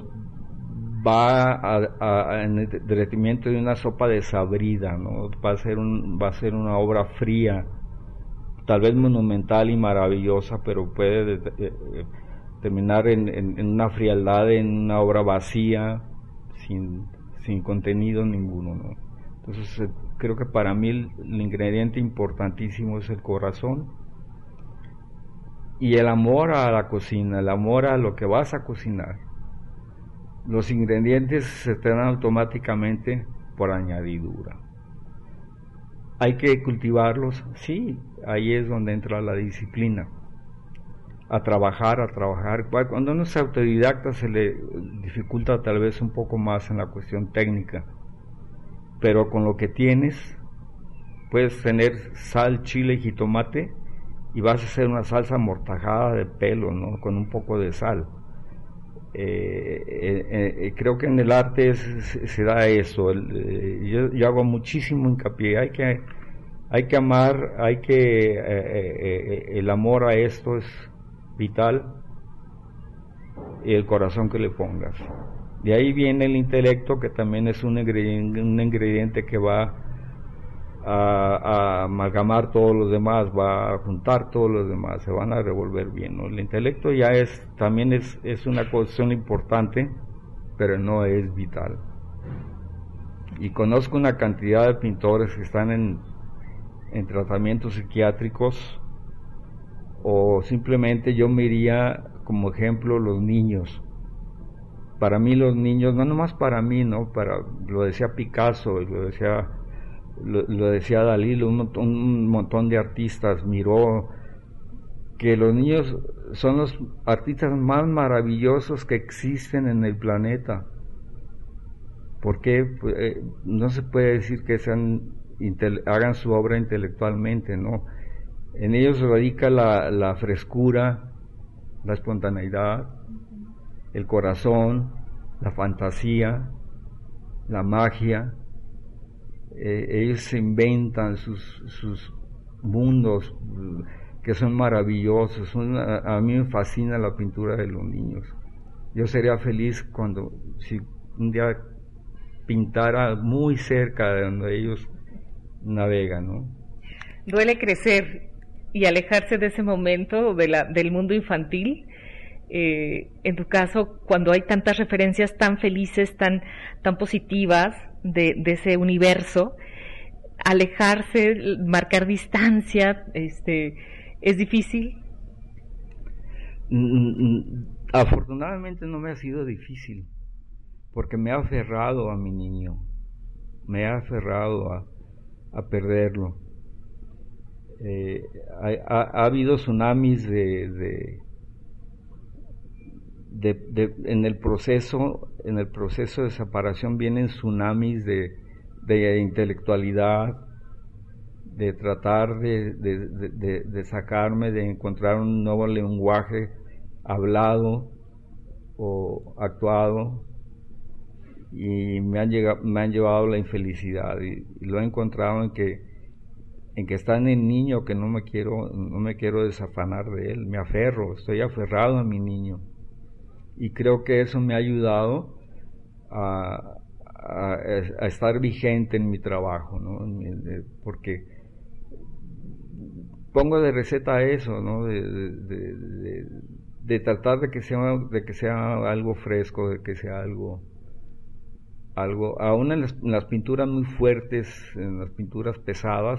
Speaker 5: va a, a, a, en el derretimiento de una sopa desabrida, ¿no? Va a ser un, va a ser una obra fría, tal vez monumental y maravillosa, pero puede eh, eh, terminar en, en, en una frialdad, en una obra vacía, sin, sin contenido ninguno, ¿no? Entonces eh, creo que para mí el, el ingrediente importantísimo es el corazón y el amor a la cocina, el amor a lo que vas a cocinar. Los ingredientes se te dan automáticamente por añadidura. ¿Hay que cultivarlos? Sí, ahí es donde entra la disciplina. A trabajar, a trabajar. Cuando uno es autodidacta se le dificulta tal vez un poco más en la cuestión técnica, pero con lo que tienes, puedes tener sal, chile y jitomate y vas a hacer una salsa amortajada de pelo, ¿no? Con un poco de sal. Eh, eh, eh, creo que en el arte es, se da eso. El, eh, yo, yo hago muchísimo hincapié. Hay que, hay que amar, hay que, eh, eh, el amor a esto es vital y el corazón que le pongas. De ahí viene el intelecto, que también es un ingrediente, un ingrediente que va a, a amalgamar todos los demás, va a juntar todos los demás, se van a revolver bien, ¿no? El intelecto ya es, también es, es una cuestión importante, pero no es vital. Y conozco una cantidad de pintores que están en, en tratamientos psiquiátricos, o simplemente yo me iría como ejemplo los niños. Para mí los niños, no nomás para mí, ¿no? Para, lo decía Picasso, lo decía Lo, lo decía Dalí, un, un montón de artistas, Miró, que los niños son los artistas más maravillosos que existen en el planeta. ¿Por qué? Pues, eh, no se puede decir que sean intele- hagan su obra intelectualmente, ¿no? En ellos radica la, la frescura, la espontaneidad, el corazón, la fantasía, la magia. Eh, ellos se inventan sus, sus mundos que son maravillosos. Son, a, a mí me fascina la pintura de los niños. Yo sería feliz cuando, si un día pintara muy cerca de donde ellos navegan, ¿no?
Speaker 4: Duele crecer y alejarse de ese momento de la, del mundo infantil. Eh, en tu caso, cuando hay tantas referencias tan felices, tan, tan positivas de, de ese universo, alejarse, marcar distancia, este, ¿es difícil?
Speaker 5: Afortunadamente no me ha sido difícil, porque me he aferrado a mi niño, me he aferrado a, a perderlo. Eh, ha, ha, ha habido tsunamis de, de de, de, en el proceso, en el proceso de separación vienen tsunamis de, de intelectualidad, de tratar de, de, de, de sacarme, de encontrar un nuevo lenguaje hablado o actuado, y me han llegado, me han llevado la infelicidad, y, y lo he encontrado en que en que está en el niño, que no me quiero no me quiero desafanar de él, me aferro, estoy aferrado a mi niño, y creo que eso me ha ayudado a, a, a estar vigente en mi trabajo, ¿no? Porque pongo de receta eso, ¿no? De, de, de, de, de tratar de que sea de que sea algo fresco, de que sea algo algo aún en las, en las pinturas muy fuertes, en las pinturas pesadas,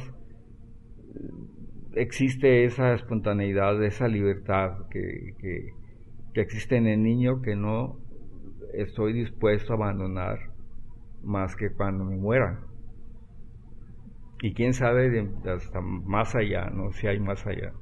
Speaker 5: existe esa espontaneidad, esa libertad que, que, que existe en el niño, que no estoy dispuesto a abandonar más que cuando me muera. Y quién sabe de, hasta más allá, ¿no? Si hay más allá.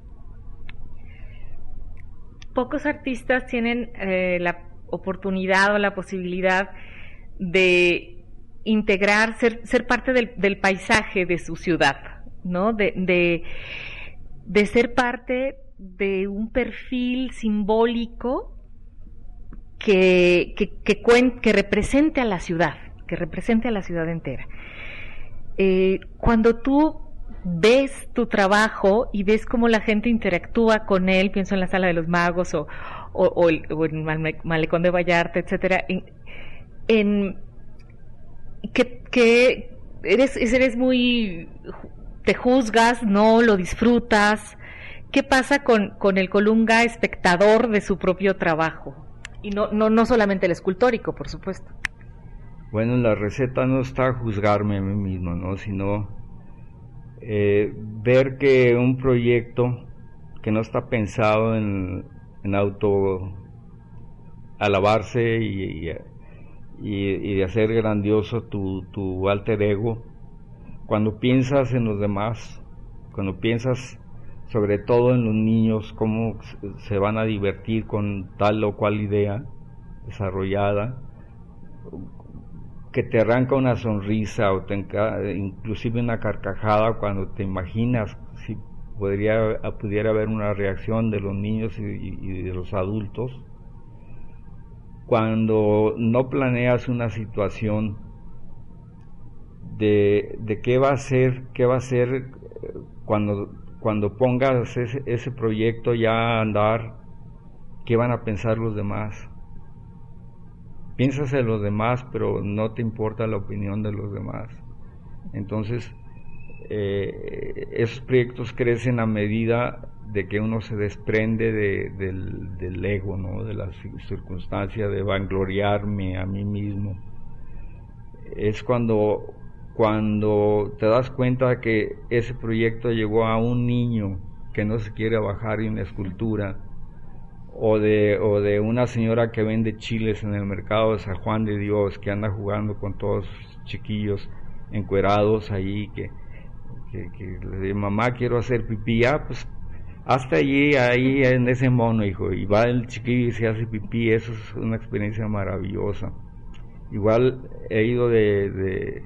Speaker 4: Pocos artistas tienen eh, la oportunidad o la posibilidad de integrar, ser, ser parte del, del paisaje de su ciudad, ¿no? De, de, de ser parte de un perfil simbólico que, que, que, cuen, que represente a la ciudad, que represente a la ciudad entera. Eh, cuando tú ves tu trabajo y ves cómo la gente interactúa con él, pienso en la Sala de los Magos o, o, o, el, o en Malecón de Vallarta, etcétera, en, en que, que eres, eres muy, te juzgas, no lo disfrutas. ¿Qué pasa con, con el Colunga espectador de su propio trabajo? Y no, no, no solamente el escultórico, por supuesto.
Speaker 5: Bueno, la receta no está juzgarme a mí mismo, ¿no? Sino eh, ver que un proyecto que no está pensado en, en auto alabarse y, y, y de hacer grandioso tu, tu alter ego, cuando piensas en los demás, cuando piensas sobre todo en los niños, cómo se van a divertir con tal o cual idea desarrollada, que te arranca una sonrisa o te enca- inclusive una carcajada cuando te imaginas si podría, pudiera haber una reacción de los niños y, y de los adultos, cuando no planeas una situación de, de qué va a ser, qué va a ser cuando, cuando pongas ese, ese proyecto ya a andar, qué van a pensar los demás. Piensas en los demás, pero no te importa la opinión de los demás. Entonces, eh, esos proyectos crecen a medida de que uno se desprende de, del, del ego, ¿no? De las circunstancias de vangloriarme a mí mismo. Es cuando, cuando te das cuenta que ese proyecto llegó a un niño que no se quiere bajar de una escultura, o de o de una señora que vende chiles en el mercado de San Juan de Dios, que anda jugando con todos los chiquillos encuerados ahí, que, que, que le dice, mamá, quiero hacer pipí. Ah, pues hasta allí, ahí en ese mono, hijo, y va el chiquillo y se hace pipí. Eso es una experiencia maravillosa. Igual he ido de de,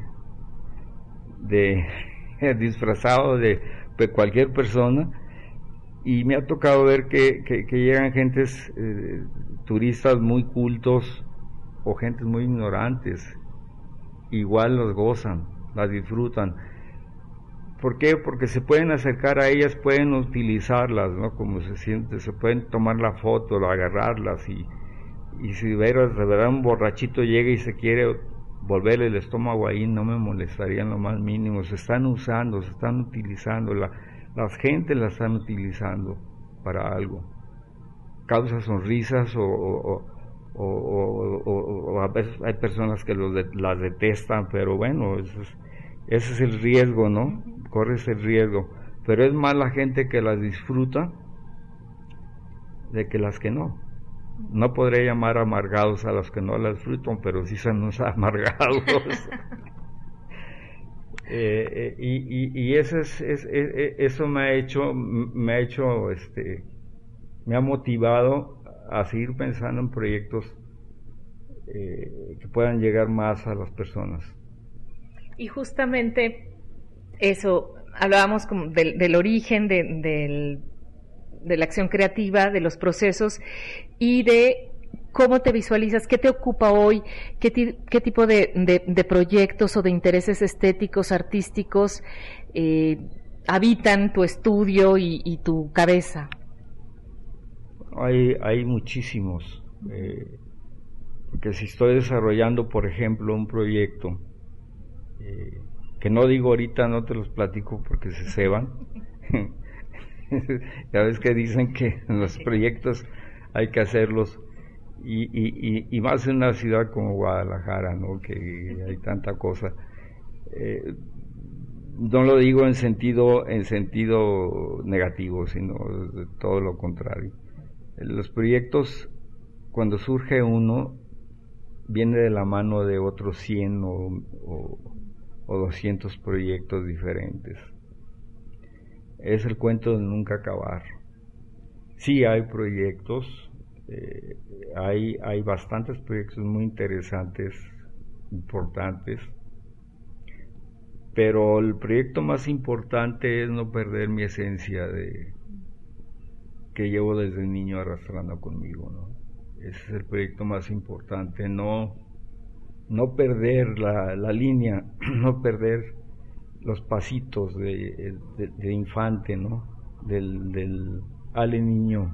Speaker 5: de disfrazado de, de cualquier persona, y me ha tocado ver que, que, que llegan gentes, eh, turistas muy cultos o gentes muy ignorantes, igual los gozan, las disfrutan. ¿Por qué? Porque se pueden acercar a ellas, pueden utilizarlas, ¿no? Como se siente, se pueden tomar la foto, agarrarlas, y, y si de veras, de verdad un borrachito llega y se quiere volver el estómago ahí, no me molestaría en lo más mínimo. Se están usando, se están utilizando, la Las gentes la están utilizando para algo. Causa sonrisas o, o, o, o, o, o a veces hay personas que los de, las detestan, pero bueno, ese es, ese es el riesgo, ¿no? Corres el riesgo. Pero es más la gente que las disfruta de que las que no. No podré llamar amargados a los que no las disfrutan, pero sí son unos amargados. Eh, eh, y, y, y eso es, es, es, eso me ha hecho me ha hecho este me ha motivado a seguir pensando en proyectos eh, que puedan llegar más a las personas.
Speaker 4: Y justamente eso, hablábamos como del, del origen de, del, de la acción creativa, de los procesos y de cómo te visualizas, qué te ocupa hoy, qué, ti, qué tipo de, de, de proyectos o de intereses estéticos, artísticos eh, habitan tu estudio y, y tu cabeza.
Speaker 5: Hay, hay muchísimos, eh, porque si estoy desarrollando, por ejemplo, un proyecto, eh, que no digo ahorita, no te los platico porque se ceban, ya ves que dicen que en los proyectos hay que hacerlos, y, y, y, y más en una ciudad como Guadalajara, ¿no? Que hay tanta cosa. Eh, no lo digo en sentido, en sentido negativo, sino de todo lo contrario. Los proyectos, cuando surge uno, viene de la mano de otros cien o, o, o doscientos proyectos diferentes. Es el cuento de nunca acabar. Sí hay proyectos, eh, hay, hay bastantes proyectos muy interesantes, importantes, pero el proyecto más importante es no perder mi esencia de que llevo desde niño arrastrando conmigo, ¿no? Ese es el proyecto más importante, no, no perder la, la línea, no perder los pasitos de, de, de infante, ¿no? Del, del ale niño,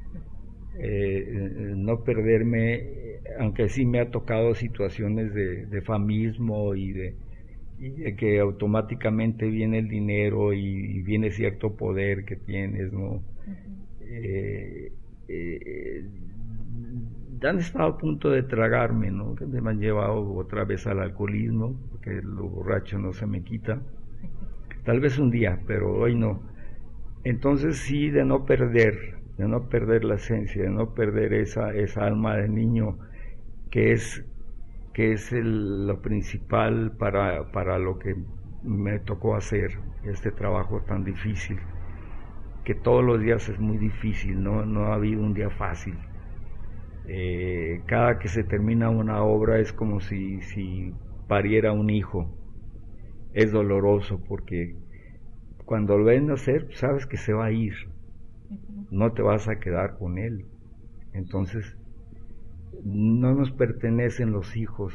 Speaker 5: eh, no perderme, aunque sí me ha tocado situaciones de, de famismo y de, y de que automáticamente viene el dinero y, y viene cierto poder que tienes, ¿no? Eh, eh, han estado a punto de tragarme, ¿no? Que me han llevado otra vez al alcoholismo, porque lo borracho no se me quita. Tal vez un día, pero hoy no. Entonces sí, de no perder, de no perder la esencia, de no perder esa, esa alma de niño que es, que es el, lo principal para, para lo que me tocó hacer, este trabajo tan difícil, que todos los días es muy difícil, no, no ha habido un día fácil. Eh, cada que se termina una obra es como si, si pariera un hijo. Es doloroso porque cuando lo ven nacer sabes que se va a ir, no te vas a quedar con él. Entonces no nos pertenecen los hijos,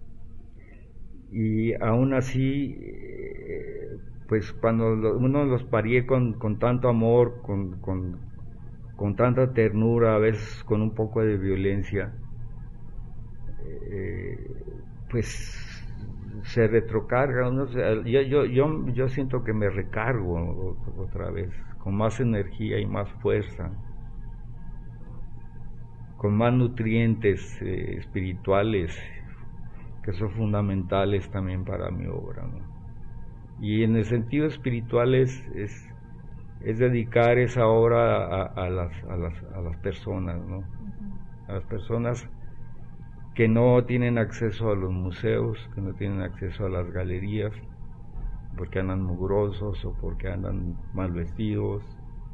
Speaker 5: y aún así eh, pues cuando lo, uno los parié con, con tanto amor, con, con, con tanta ternura, a veces con un poco de violencia, eh, pues se retrocarga, ¿no? yo, yo, yo, yo siento que me recargo otra vez, con más energía y más fuerza, con más nutrientes eh, espirituales, que son fundamentales también para mi obra, ¿no? Y en el sentido espiritual es, es, es dedicar esa obra a, a, las, a, las, a las personas, ¿no? A las personas que no tienen acceso a los museos, que no tienen acceso a las galerías, porque andan mugrosos o porque andan mal vestidos.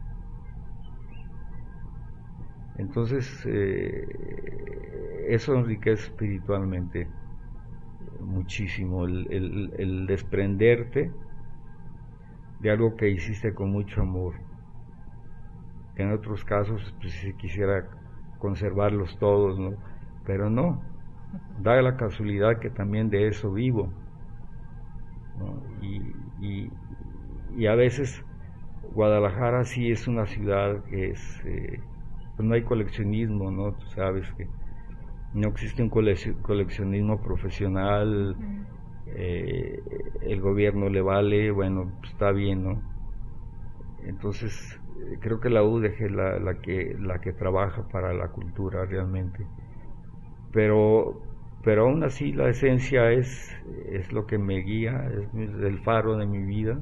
Speaker 5: Entonces, eh, eso enriquece espiritualmente muchísimo, el, el, el desprenderte de algo que hiciste con mucho amor. En otros casos, pues si quisiera conservarlos todos, ¿no? Pero no, da la casualidad que también de eso vivo, ¿no? Y, y, y a veces Guadalajara sí es una ciudad que es, eh, pues no hay coleccionismo, ¿no? Tú sabes que no existe un coleccionismo profesional, eh, el gobierno le vale, bueno, pues está bien, ¿no? Entonces creo que la U D G es la, la que la que trabaja para la cultura realmente, pero pero aún así la esencia es es lo que me guía, es el faro de mi vida,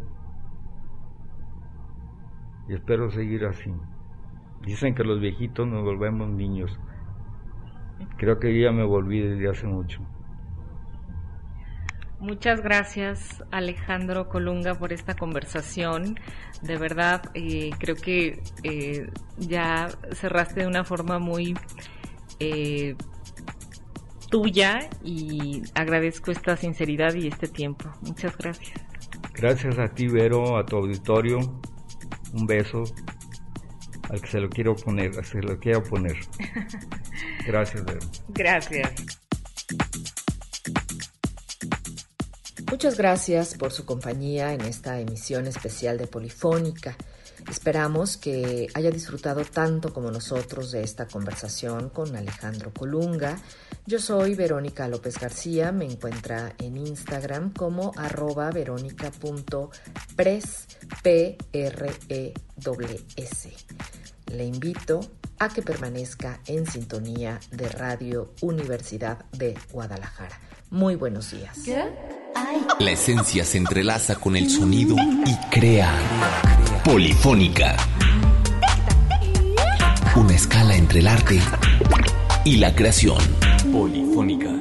Speaker 5: y espero seguir así. Dicen que los viejitos nos volvemos niños. Creo que yo ya me volví desde hace mucho.
Speaker 4: Muchas gracias, Alejandro Colunga, por esta conversación. De verdad, eh, creo que eh, ya cerraste de una forma muy eh, tuya y agradezco esta sinceridad y este tiempo. Muchas gracias.
Speaker 5: Gracias a ti, Vero, a tu auditorio. Un beso al que se lo quiero poner, se lo quiero poner. Gracias, Vero.
Speaker 4: Gracias.
Speaker 3: Muchas gracias por su compañía en esta emisión especial de Polifónica. Esperamos que haya disfrutado tanto como nosotros de esta conversación con Alejandro Colunga. Yo soy Verónica López García, me encuentra en Instagram como arroba veronica.pres, P R E S S. Le invito a que permanezca en sintonía de Radio Universidad de Guadalajara. Muy buenos días.
Speaker 1: La esencia se entrelaza con el sonido y crea Polifónica. Una escala entre el arte y la creación. Polifónica.